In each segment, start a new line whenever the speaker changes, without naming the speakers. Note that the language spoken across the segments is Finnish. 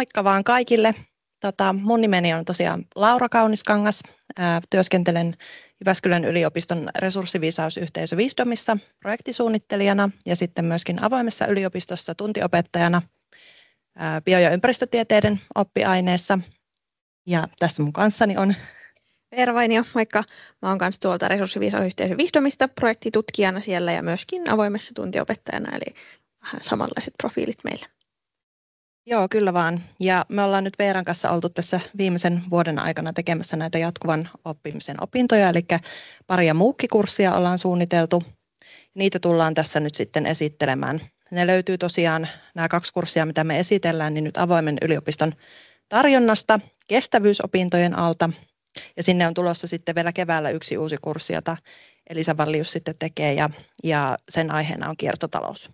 Moikka vaan kaikille. Mun nimeni on tosiaan Laura Kauniskangas. Työskentelen Jyväskylän yliopiston resurssiviisausyhteisö Wisdomissa projektisuunnittelijana ja sitten myöskin avoimessa yliopistossa tuntiopettajana bio- ja ympäristötieteiden oppiaineessa. Ja tässä mun kanssani on
Veera Vainio, moikka. Mä oon kanssa tuolta resurssiviisausyhteisö Wisdomista projektitutkijana siellä ja myöskin avoimessa tuntiopettajana, eli vähän samanlaiset profiilit meillä.
Joo, kyllä vaan. Ja me ollaan nyt Veeran kanssa oltu tässä viimeisen vuoden aikana tekemässä näitä jatkuvan oppimisen opintoja, eli pari- ja MOOC-kurssia ollaan suunniteltu. Niitä tullaan tässä nyt sitten esittelemään. Ne löytyy tosiaan, nämä 2 kurssia, mitä me esitellään, niin nyt avoimen yliopiston tarjonnasta kestävyysopintojen alta. Ja sinne on tulossa sitten vielä keväällä 1 uusi kurssi, jota Elisa Vallius sitten tekee, ja sen aiheena on kiertotalous.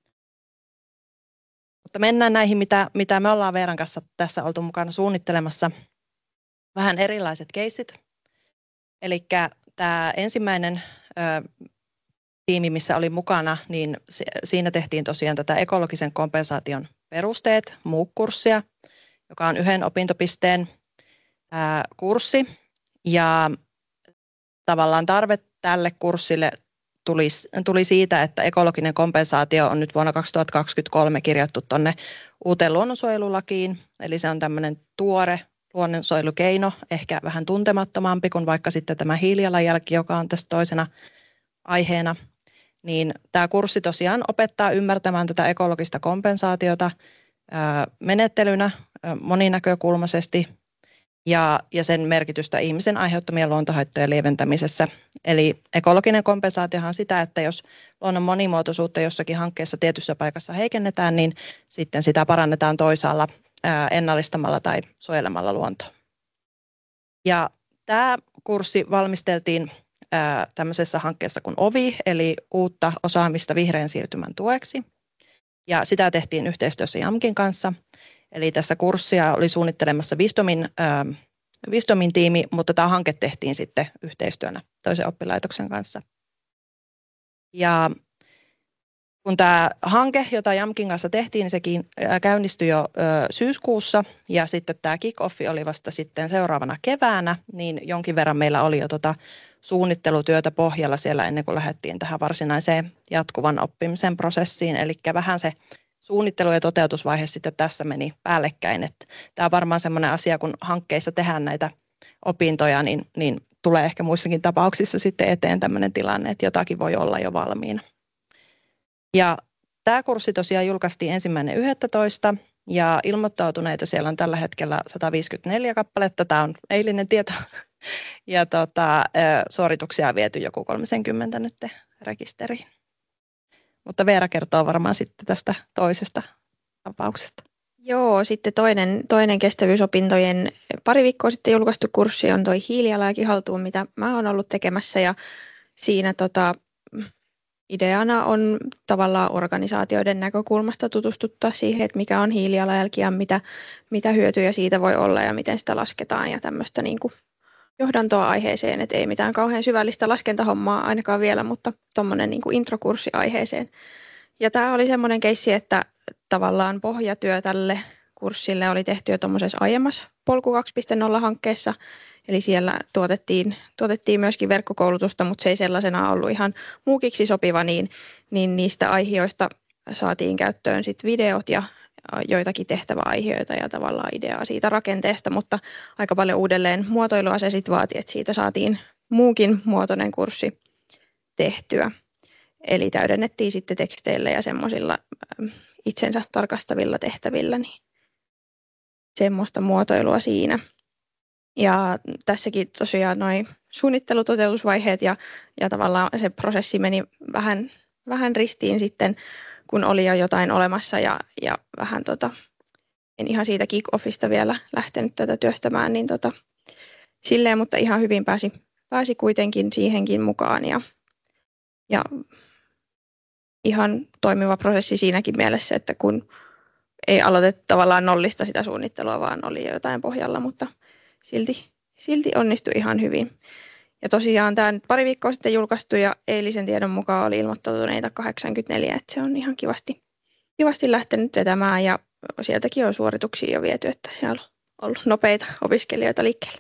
Mutta mennään näihin, mitä me ollaan Veeran kanssa tässä oltu mukana suunnittelemassa. Vähän erilaiset keissit. Eli tämä ensimmäinen tiimi, missä oli mukana, niin siinä tehtiin tosiaan tätä ekologisen kompensaation perusteet, MOOC-kurssia, joka on 1 opintopisteen kurssi. Ja tavallaan tarve tälle kurssille tuli siitä, että ekologinen kompensaatio on nyt vuonna 2023 kirjattu tuonne uuteen luonnonsuojelulakiin. Eli se on tämmöinen tuore luonnonsuojelukeino, ehkä vähän tuntemattomampi kuin vaikka sitten tämä hiilijalanjälki, joka on tässä toisena aiheena. Niin tämä kurssi tosiaan opettaa ymmärtämään tätä ekologista kompensaatiota menettelynä moninäkökulmaisesti ja sen merkitystä ihmisen aiheuttamien luontohaittojen lieventämisessä. Eli ekologinen kompensaatiohan on sitä, että jos luonnon monimuotoisuutta jossakin hankkeessa tietyssä paikassa heikennetään, niin sitten sitä parannetaan toisaalla ennallistamalla tai suojelemalla luontoa. Ja tämä kurssi valmisteltiin tämmöisessä hankkeessa kuin OVI, eli uutta osaamista vihreän siirtymän tueksi. Ja sitä tehtiin yhteistyössä JAMKin kanssa. Eli tässä kurssia oli suunnittelemassa Wisdomin tiimi, mutta tämä hanke tehtiin sitten yhteistyönä toisen oppilaitoksen kanssa. Ja kun tämä hanke, jota JAMKin kanssa tehtiin, niin sekin käynnistyi jo syyskuussa ja sitten tämä kick-offi oli vasta sitten seuraavana keväänä, niin jonkin verran meillä oli jo suunnittelutyötä pohjalla siellä ennen kuin lähdettiin tähän varsinaiseen jatkuvan oppimisen prosessiin, eli vähän se suunnittelu- ja toteutusvaihe sitten tässä meni päällekkäin. Että tämä on varmaan sellainen asia, kun hankkeissa tehdään näitä opintoja, niin tulee ehkä muissakin tapauksissa sitten eteen tämmöinen tilanne, että jotakin voi olla jo valmiina. Ja tämä kurssi tosiaan julkaistiin 1.11. ja ilmoittautuneita siellä on tällä hetkellä 154 kappaletta. Tämä on eilinen tieto. Ja suorituksia on viety joku 30 nyt rekisteriin. Mutta Veera kertoo varmaan sitten tästä toisesta tapauksesta.
Joo, sitten toinen kestävyysopintojen pari viikkoa sitten julkaistu kurssi on toi hiilijalanjälki haltuun, mitä mä oon ollut tekemässä. Ja siinä ideana on tavallaan organisaatioiden näkökulmasta tutustuttaa siihen, että mikä on hiilijalanjälki ja mitä hyötyjä siitä voi olla ja miten sitä lasketaan ja tämmöistä niin kuin johdantoa aiheeseen, että ei mitään kauhean syvällistä laskentahommaa ainakaan vielä, mutta tuommoinen niin kuin introkurssi aiheeseen. Ja tämä oli semmoinen keissi, että tavallaan pohjatyö tälle kurssille oli tehty jo tuommoisessa aiemmassa Polku 2.0-hankkeessa, eli siellä tuotettiin myöskin verkkokoulutusta, mutta se ei sellaisena ollut ihan MOOCiksi sopiva, niin niistä aiheista saatiin käyttöön sit videot ja joitakin tehtäväaiheita ja tavallaan ideaa siitä rakenteesta, mutta aika paljon uudelleen muotoilua se sitten vaati, että siitä saatiin muukin muotoinen kurssi tehtyä. Eli täydennettiin sitten teksteillä ja semmoisilla itsensä tarkastavilla tehtävillä, niin semmoista muotoilua siinä. Ja tässäkin tosiaan noin suunnittelutoteutusvaiheet ja tavallaan se prosessi meni vähän ristiin sitten, kun oli jo jotain olemassa ja vähän en ihan siitä kick-offista vielä lähtenyt tätä työstämään, niin silleen, mutta ihan hyvin pääsi kuitenkin siihenkin mukaan ja ihan toimiva prosessi siinäkin mielessä, että kun ei aloitettu tavallaan nollista sitä suunnittelua, vaan oli jo jotain pohjalla, mutta silti onnistui ihan hyvin. Ja tosiaan tämä nyt pari viikkoa sitten julkaistu ja eilisen tiedon mukaan oli ilmoittautuneita 84, että se on ihan kivasti lähtenyt vetämään ja sieltäkin on suorituksia jo viety, että siellä on ollut nopeita opiskelijoita liikkeelle.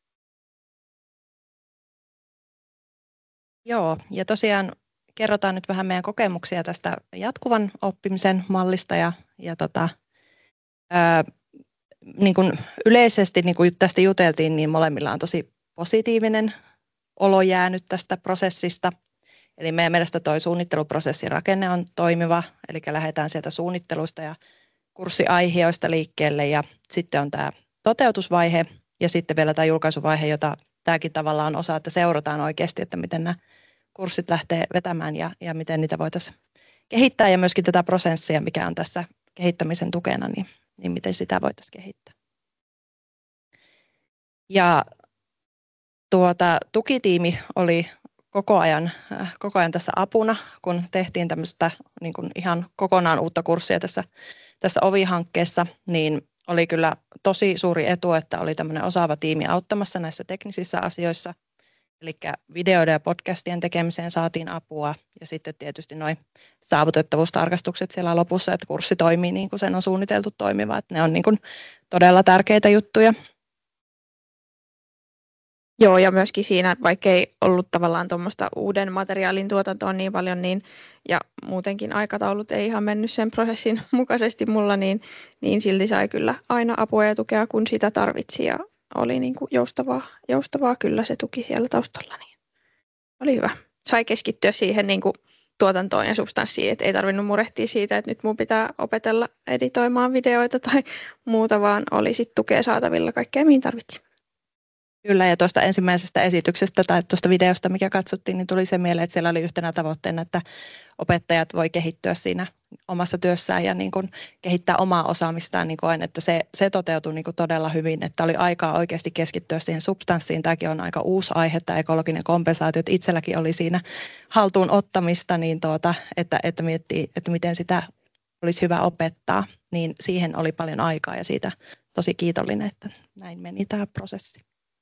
Joo, ja tosiaan kerrotaan nyt vähän meidän kokemuksia tästä jatkuvan oppimisen mallista ja niin kuin yleisesti, niin kuin tästä juteltiin, niin molemmilla on tosi positiivinen olo jäänyt tästä prosessista. Eli meidän mielestä tuo suunnitteluprosessin rakenne on toimiva, eli lähdetään sieltä suunnittelusta ja kurssiaiheista liikkeelle, ja sitten on tämä toteutusvaihe, ja sitten vielä tämä julkaisuvaihe, jota tämäkin tavallaan on osa, että seurataan oikeasti, että miten nämä kurssit lähtee vetämään ja miten niitä voitaisiin kehittää, ja myöskin tätä prosessia, mikä on tässä kehittämisen tukena, niin miten sitä voitaisiin kehittää. Ja tukitiimi oli koko ajan tässä apuna, kun tehtiin tämmöistä niin kuin ihan kokonaan uutta kurssia tässä OVI-hankkeessa, niin oli kyllä tosi suuri etu, että oli tämmöinen osaava tiimi auttamassa näissä teknisissä asioissa. Eli videoiden ja podcastien tekemiseen saatiin apua, ja sitten tietysti nuo saavutettavuustarkastukset siellä lopussa, että kurssi toimii niin kuin sen on suunniteltu toimiva, että ne on niin kuin todella tärkeitä juttuja.
Joo, ja myöskin siinä, vaikka ei ollut tavallaan tuommoista uuden materiaalin tuotantoa niin paljon, ja muutenkin aikataulut ei ihan mennyt sen prosessin mukaisesti mulla, niin silti sai kyllä aina apua ja tukea, kun sitä tarvitsi, ja oli niin kuin joustavaa kyllä se tuki siellä taustalla, niin oli hyvä. Sai keskittyä siihen niin kuin tuotantoon ja substanssiin, että ei tarvinnut murehtia siitä, että nyt mun pitää opetella editoimaan videoita tai muuta, vaan oli sitten tukea saatavilla kaikkea, mihin tarvitsi.
Kyllä, ja tuosta ensimmäisestä esityksestä tai tuosta videosta, mikä katsottiin, niin tuli se mieleen, että siellä oli yhtenä tavoitteena, että opettajat voi kehittyä siinä omassa työssään ja niin kuin kehittää omaa osaamistaan, niin koen, että se toteutui niin kuin todella hyvin, että oli aikaa oikeasti keskittyä siihen substanssiin. Tämäkin on aika uusi aihe, tämä ekologinen kompensaatio, että itselläkin oli siinä haltuun ottamista, niin että miettii, että miten sitä olisi hyvä opettaa, niin siihen oli paljon aikaa ja siitä tosi kiitollinen, että näin meni tämä prosessi.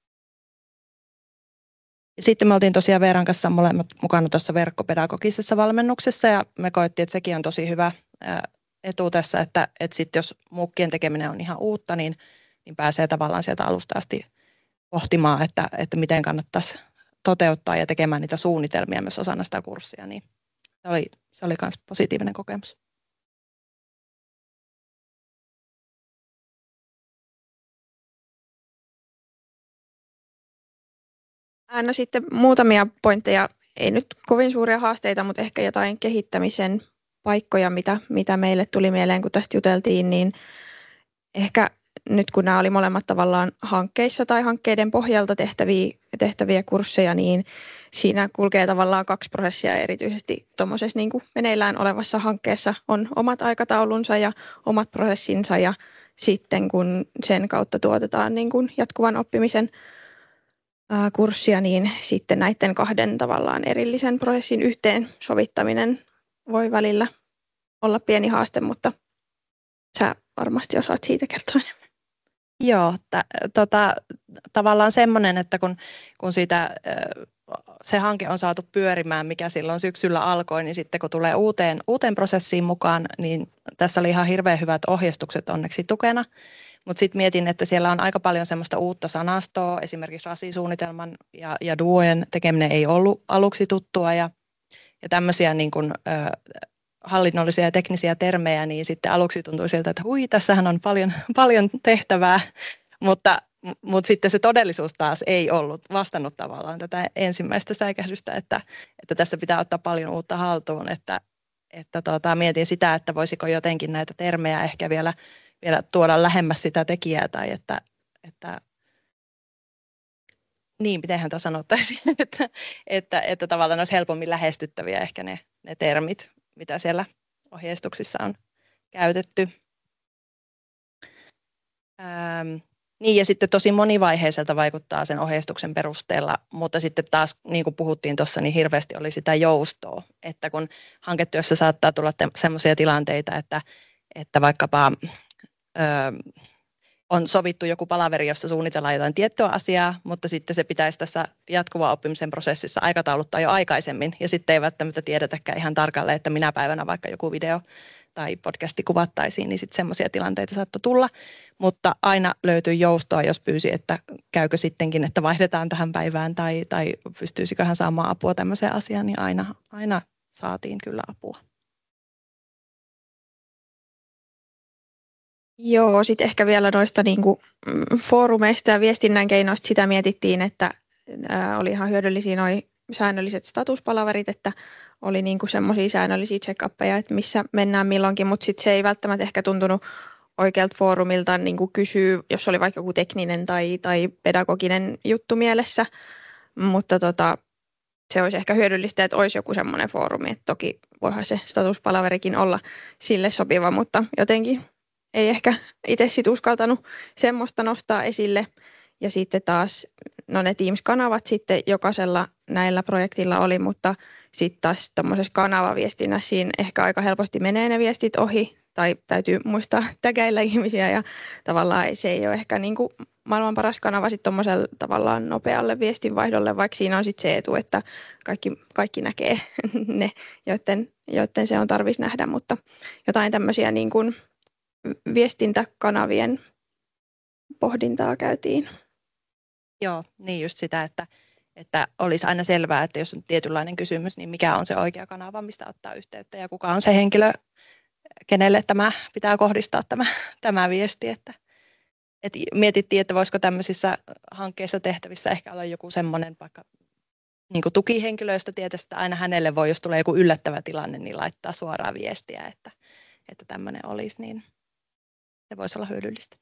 Ja sitten me oltiin tosiaan Veeran kanssa molemmat mukana tuossa verkkopedagogisessa valmennuksessa, ja me koettiin, että sekin on tosi hyvä etu tässä, että sitten jos muukkien tekeminen on ihan uutta, niin pääsee tavallaan sieltä alusta asti pohtimaan, että miten kannattaisi toteuttaa ja tekemään niitä suunnitelmia myös osana sitä kurssia, niin se oli myös positiivinen kokemus.
No sitten muutamia pointteja, ei nyt kovin suuria haasteita, mutta ehkä jotain kehittämisen paikkoja, mitä meille tuli mieleen, kun tästä juteltiin, niin ehkä nyt kun nämä oli molemmat tavallaan hankkeissa tai hankkeiden pohjalta tehtäviä kursseja, niin siinä kulkee tavallaan 2 prosessia, erityisesti tuommoisessa niin kuin meneillään olevassa hankkeessa on omat aikataulunsa ja omat prosessinsa, ja sitten kun sen kautta tuotetaan niin kuin jatkuvan oppimisen kurssia, niin sitten näiden 2 tavallaan erillisen prosessin yhteen sovittaminen voi välillä olla pieni haaste, mutta sä varmasti osaat siitä kertoa enemmän.
Joo, tavallaan semmoinen, että kun siitä se hanke on saatu pyörimään, mikä silloin syksyllä alkoi, niin sitten kun tulee uuteen prosessiin mukaan, niin tässä oli ihan hirveän hyvät ohjeistukset onneksi tukena. Mutta sitten mietin, että siellä on aika paljon semmoista uutta sanastoa, esimerkiksi RASI-suunnitelman ja DUOjen tekeminen ei ollut aluksi tuttua, ja tämmöisiä niin kuin, hallinnollisia ja teknisiä termejä, niin sitten aluksi tuntui siltä, että tässähän on paljon tehtävää, mutta sitten se todellisuus taas ei ollut vastannut tavallaan tätä ensimmäistä säikähdystä, että tässä pitää ottaa paljon uutta haltuun, että mietin sitä, että voisiko jotenkin näitä termejä ehkä vielä tuoda lähemmäs sitä tekijää, tai että niin, mitenhän tämä sanottaisiin, että tavallaan olisi helpommin lähestyttäviä ehkä ne termit, mitä siellä ohjeistuksissa on käytetty. Niin, ja sitten tosi monivaiheiselta vaikuttaa sen ohjeistuksen perusteella, mutta sitten taas, niin kuin puhuttiin tuossa, niin hirveästi oli sitä joustoa, että kun hanketyössä saattaa tulla sellaisia tilanteita, että vaikkapa on sovittu joku palaveri, jossa suunnitellaan jotain tiettyä asiaa, mutta sitten se pitäisi tässä jatkuvan oppimisen prosessissa aikatauluttaa jo aikaisemmin, ja sitten ei välttämättä tiedetäkään ihan tarkalleen, että minä päivänä vaikka joku video tai podcasti kuvattaisiin, niin sitten semmoisia tilanteita saattoi tulla, mutta aina löytyi joustoa, jos pyysi, että käykö sittenkin, että vaihdetaan tähän päivään tai pystyisiköhän saamaan apua tämmöiseen asiaan, niin aina saatiin kyllä apua.
Joo, sitten ehkä vielä noista niinku, foorumeista ja viestinnän keinoista sitä mietittiin, että oli ihan hyödyllisiä noi säännölliset statuspalaverit, että oli niinku semmoisia säännöllisiä check-uppeja, että missä mennään milloinkin, mutta sitten se ei välttämättä ehkä tuntunut oikealta foorumilta niinku kysyä, jos oli vaikka joku tekninen tai pedagoginen juttu mielessä, mutta se olisi ehkä hyödyllistä, että olisi joku semmoinen foorumi, että toki voihan se statuspalaverikin olla sille sopiva, mutta jotenkin ei ehkä itse sit uskaltanut semmoista nostaa esille. Ja sitten taas, no ne Teams-kanavat sitten jokaisella näillä projektilla oli, mutta sitten taas tämmöisessä kanavaviestinnässä siinä ehkä aika helposti menee ne viestit ohi, tai täytyy muistaa tägäillä ihmisiä, ja tavallaan se ei ole ehkä niin kuin maailman paras kanava sitten tuommoiselle tavallaan nopealle viestinvaihdolle, vaikka siinä on sitten se etu, että kaikki näkee ne, joiden se on tarvis nähdä, mutta jotain tämmöisiä niin kuin viestintäkanavien pohdintaa käytiin.
Joo, niin just sitä, että olisi aina selvää, että jos on tietynlainen kysymys, niin mikä on se oikea kanava, mistä ottaa yhteyttä ja kuka on se henkilö, kenelle tämä pitää kohdistaa tämä viesti. Että mietittiin, että voisiko tämmöisissä hankkeissa tehtävissä ehkä olla joku semmoinen vaikka niin kuin tukihenkilö, josta tietäisi, että aina hänelle voi, jos tulee joku yllättävä tilanne, niin laittaa suoraan viestiä, että tämmöinen olisi, niin se voisi olla hyödyllistä.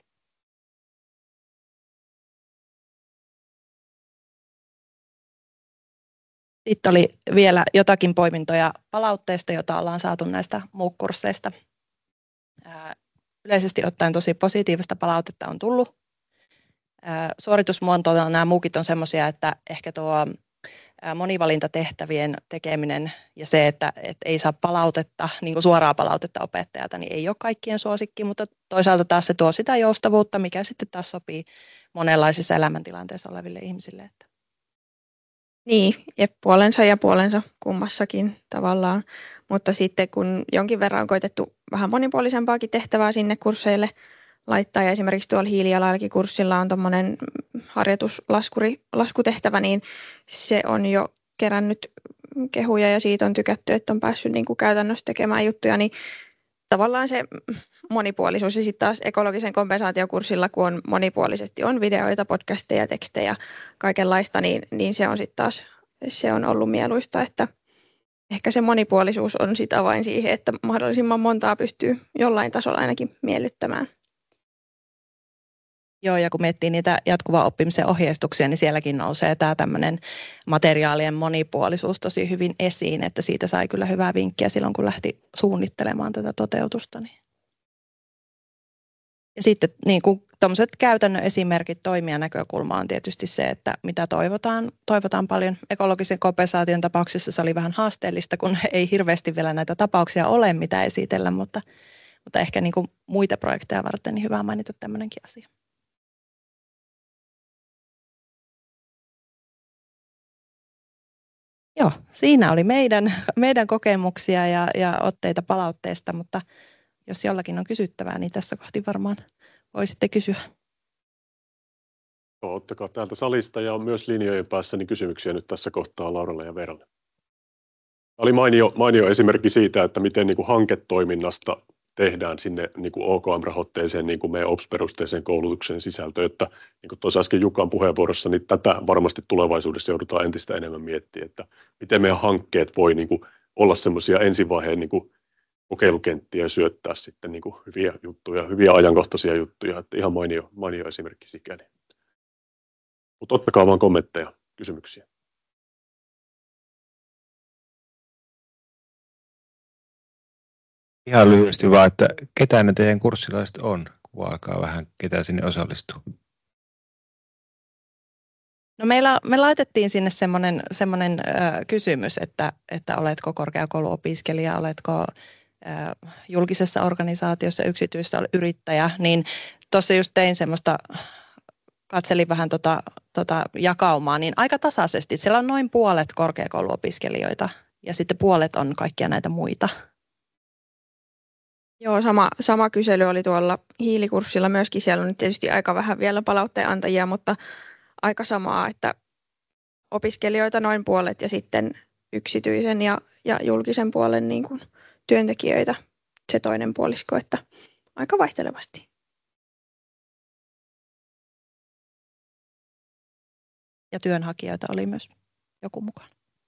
Sitten oli vielä jotakin poimintoja palautteesta, jota ollaan saatu näistä MOOC-kursseista. Yleisesti ottaen tosi positiivista palautetta on tullut. Suoritusmuotoilta nämä MOOCit on semmoisia, että ehkä tuo monivalintatehtävien tekeminen ja se, että ei saa palautetta, niin kuin suoraa palautetta opettajalta, niin ei ole kaikkien suosikki, mutta toisaalta taas se tuo sitä joustavuutta, mikä sitten taas sopii monenlaisissa elämäntilanteissa oleville ihmisille.
Niin, ja puolensa kummassakin tavallaan, mutta sitten kun jonkin verran on koitettu vähän monipuolisempaakin tehtävää sinne kursseille laittaa, ja esimerkiksi tuolla hiilijalanjälkikurssilla on tuommoinen harjoituslaskutehtävä, niin se on jo kerännyt kehuja ja siitä on tykätty, että on päässyt niin kuin käytännössä tekemään juttuja, niin tavallaan se monipuolisuus ja sitten taas ekologisen kompensaatiokurssilla, kun on monipuolisesti on videoita, podcasteja, tekstejä, kaikenlaista, niin se on sitten taas se on ollut mieluista, että ehkä se monipuolisuus on sitten avain siihen, että mahdollisimman montaa pystyy jollain tasolla ainakin miellyttämään.
Joo, ja kun miettii niitä jatkuvan oppimisen ohjeistuksia, niin sielläkin nousee tämä tämmöinen materiaalien monipuolisuus tosi hyvin esiin, että siitä sai kyllä hyvää vinkkiä silloin, kun lähti suunnittelemaan tätä toteutusta. Ja sitten niin kuin tuommoiset käytännön esimerkit toimijanäkökulma on tietysti se, että mitä toivotaan paljon. Ekologisen kompensaation tapauksessa se oli vähän haasteellista, kun ei hirveästi vielä näitä tapauksia ole, mitä esitellä, mutta ehkä niin kuin muita projekteja varten niin hyvä mainita tämmöinenkin asia. Joo, siinä oli meidän kokemuksia ja otteita palautteesta, mutta jos jollakin on kysyttävää, niin tässä kohti varmaan voisitte kysyä.
Ottakaa täältä salista ja on myös linjojen päässä niin kysymyksiä nyt tässä kohtaa Lauralle ja Veeralle. Tämä oli mainio esimerkki siitä, että miten niin kuin hanketoiminnasta tehdään sinne niin kuin OKM-rahoitteeseen niin kuin meidän OPS-perusteiseen koulutuksen sisältöön, että niin kuin tuossa äsken Jukan puheenvuorossa, niin tätä varmasti tulevaisuudessa joudutaan entistä enemmän miettimään, että miten meidän hankkeet voi niin kuin olla semmoisia ensivaiheen niin kuin kokeilukenttiä ja syöttää sitten niin kuin hyviä juttuja, hyviä ajankohtaisia juttuja, että ihan mainio esimerkki sikäli. Mutta ottakaa vaan kommentteja, kysymyksiä.
Ihan lyhyesti vaan, että ketä ne teidän kurssilaiset on, kuvaakaa vähän, ketä sinne osallistuu.
No me laitettiin sinne semmoinen kysymys, että oletko korkeakouluopiskelija, oletko julkisessa organisaatiossa, yksityisessä yrittäjä, niin tuossa just tein semmoista, katselin vähän jakaumaa, niin aika tasaisesti. Siellä on noin puolet korkeakouluopiskelijoita ja sitten puolet on kaikkia näitä muita.
Joo, sama kysely oli tuolla hiilikurssilla myöskin. Siellä on nyt tietysti aika vähän vielä palautteen antajia, mutta aika samaa, että opiskelijoita noin puolet ja sitten yksityisen ja julkisen puolen niin kuin työntekijöitä se toinen puolisko, että aika vaihtelevasti.
Ja työnhakijoita oli myös joku mukana.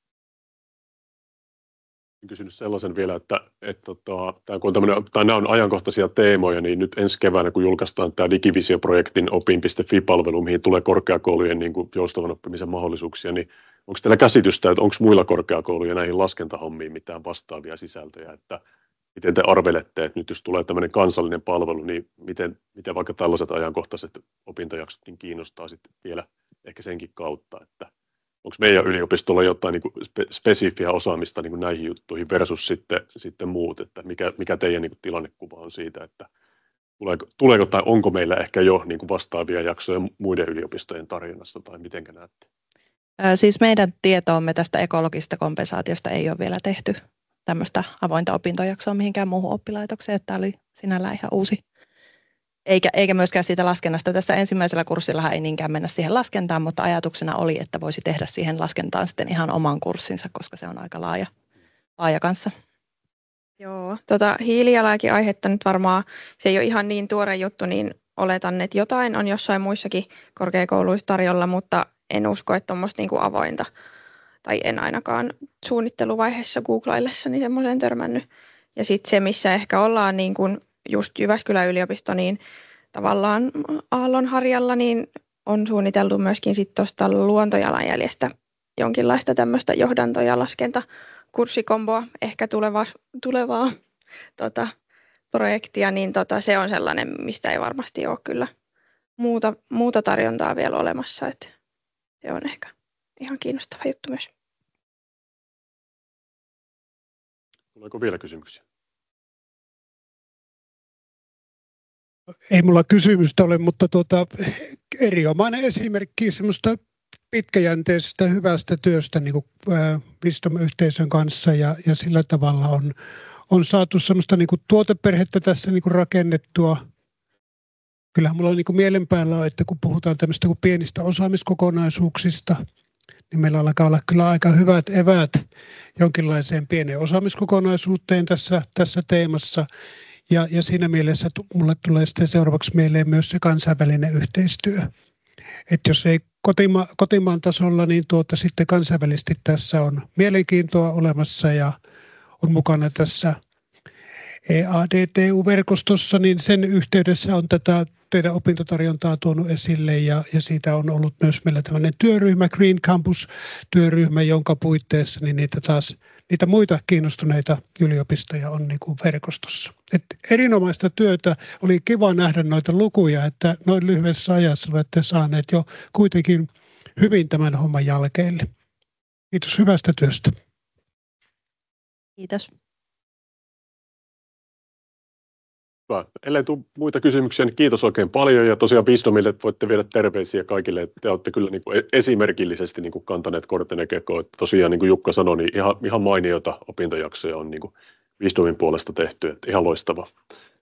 Kysynyt sellaisen vielä, että kun nämä on ajankohtaisia teemoja, niin nyt ensi keväänä, kun julkaistaan tämä Digivisio-projektin opin.fi-palvelu, mihin tulee korkeakoulujen niin kuin joustavan oppimisen mahdollisuuksia, niin onko teillä käsitystä, että onko muilla korkeakouluja näihin laskentahommiin mitään vastaavia sisältöjä, että miten te arvelette, että nyt jos tulee tämmöinen kansallinen palvelu, niin miten vaikka tällaiset ajankohtaiset opintojaksot niin kiinnostaa sitten vielä ehkä senkin kautta, että onko meidän yliopistolla jotain niin kuin spesifiä osaamista niin kuin näihin juttuihin versus sitten muut, että mikä teidän niin kuin tilannekuva on siitä, että tuleeko tai onko meillä ehkä jo niin kuin vastaavia jaksoja muiden yliopistojen tarjonnassa tai mitenkä näette?
Siis meidän tietoomme tästä ekologisesta kompensaatiosta ei ole vielä tehty tämmöistä avointa opintojaksoa mihinkään muuhun oppilaitokseen, että tämä oli sinällään ihan uusi. Eikä myöskään siitä laskennasta. Tässä ensimmäisellä kurssillahan ei niinkään mennä siihen laskentaan, mutta ajatuksena oli, että voisi tehdä siihen laskentaan sitten ihan oman kurssinsa, koska se on aika laaja kanssa.
Joo, hiilijalanjälki-aihetta nyt varmaan, se ei ole ihan niin tuore juttu, niin oletan, että jotain on jossain muissakin korkeakouluissa tarjolla, mutta en usko, että tuommoista niin kuin avointa, tai en ainakaan suunnitteluvaiheessa googlaillessani semmoiseen törmännyt. Ja sitten se, missä ehkä ollaan niin kuin just Jyväskylän yliopisto, niin tavallaan Aallonharjalla niin on suunniteltu myöskin sitten tuosta luontojalanjäljestä jonkinlaista tämmöistä johdanto- ja laskentakurssikomboa, ehkä tulevaa projektia, niin se on sellainen, mistä ei varmasti ole kyllä muuta tarjontaa vielä olemassa, että se on ehkä ihan kiinnostava juttu myös.
Tuleeko vielä kysymyksiä?
Ei mulla kysymystä ole, mutta erinomainen esimerkki semmoista pitkäjänteisestä hyvästä työstä niin kuin Wisdom-yhteisön kanssa ja sillä tavalla on saatu semmoista niin kuin tuoteperhettä tässä niin kuin rakennettua. Kyllähän mulla on niin kuin mielen päällä, että kun puhutaan tämmöistä kuin pienistä osaamiskokonaisuuksista, niin meillä alkaa olla kyllä aika hyvät eväät jonkinlaiseen pieneen osaamiskokonaisuuteen tässä teemassa. Ja siinä mielessä mulle tulee sitten seuraavaksi mieleen myös se kansainvälinen yhteistyö. Että jos ei kotimaan tasolla, niin sitten kansainvälisesti tässä on mielenkiintoa olemassa ja on mukana tässä EADTU-verkostossa, niin sen yhteydessä on tätä teidän opintotarjontaa tuonut esille ja siitä on ollut myös meillä tämmöinen työryhmä, Green Campus-työryhmä, jonka puitteissa niin niitä muita kiinnostuneita yliopistoja on niin kuin verkostossa. Erinomaista työtä, oli kiva nähdä noita lukuja, että noin lyhyessä ajassa olette saaneet jo kuitenkin hyvin tämän homman jälkeelle. Kiitos hyvästä työstä.
Kiitos.
Hyvä. Ellei tule muita kysymyksiä, niin kiitos oikein paljon. Ja tosiaan Wisdomille voitte viedä terveisiä kaikille, että te olette kyllä niin kuin esimerkillisesti niin kuin kantaneet kortenne kekoon. Tosiaan niin kuin Jukka sanoi, niin ihan mainiota opintojaksoja on niin kuin Wisdomin puolesta tehty. Että ihan loistava